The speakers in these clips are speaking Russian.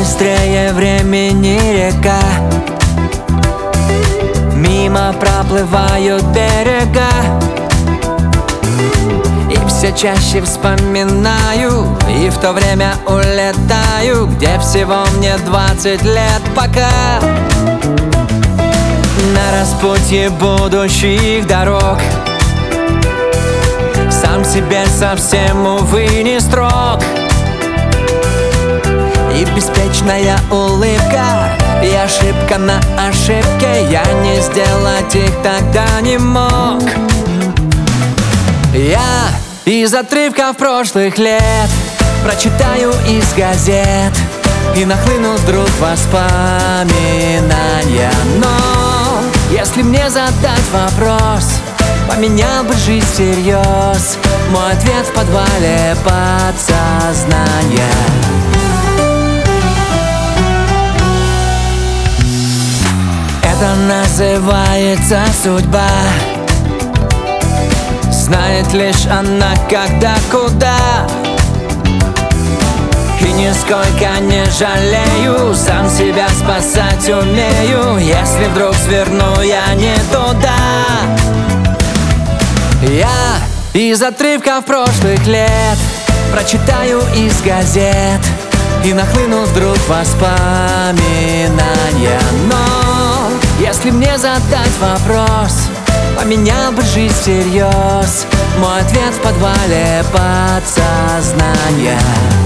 быстрее времени река. Мимо проплывают берега, и все чаще вспоминаю, и в то время улетаю, где всего мне 20 лет пока. На распутье будущих дорог сам себе совсем, увы, не строг. И беспечная улыбка, и ошибка на ошибке, я не сделать их тогда не мог. Я из отрывков прошлых лет прочитаю из газет, и нахлынут вдруг воспоминания. Но если мне задать вопрос, поменял бы жизнь всерьез, мой ответ в подвале подсознания. Это называется судьба. Знает лишь она, когда, куда. И нисколько не жалею, сам себя спасать умею, если вдруг сверну я не туда. Я из отрывков прошлых лет прочитаю из газет, и нахлынут вдруг воспоминания. Но если мне задать вопрос, поменял бы жизнь всерьез, мой ответ в подвале подсознания.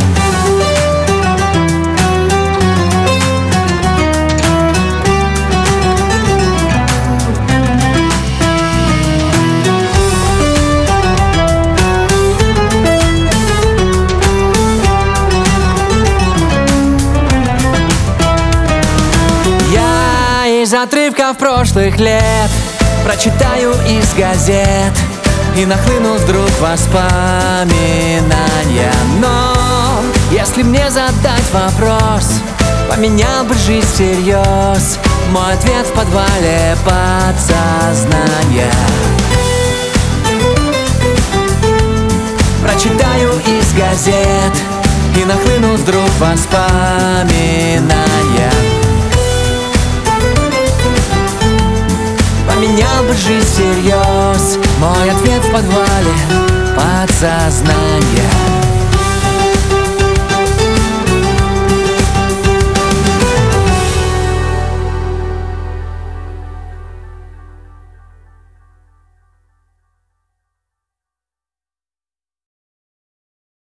Из отрывков прошлых лет прочитаю из газет, и нахлынут вдруг воспоминания. Но если мне задать вопрос, поменял бы жизнь всерьез, мой ответ в подвале подсознания. Прочитаю из газет, и нахлынут вдруг воспоминания. Поменял бы жизнь всерьез, мой ответ в подвале подсознания.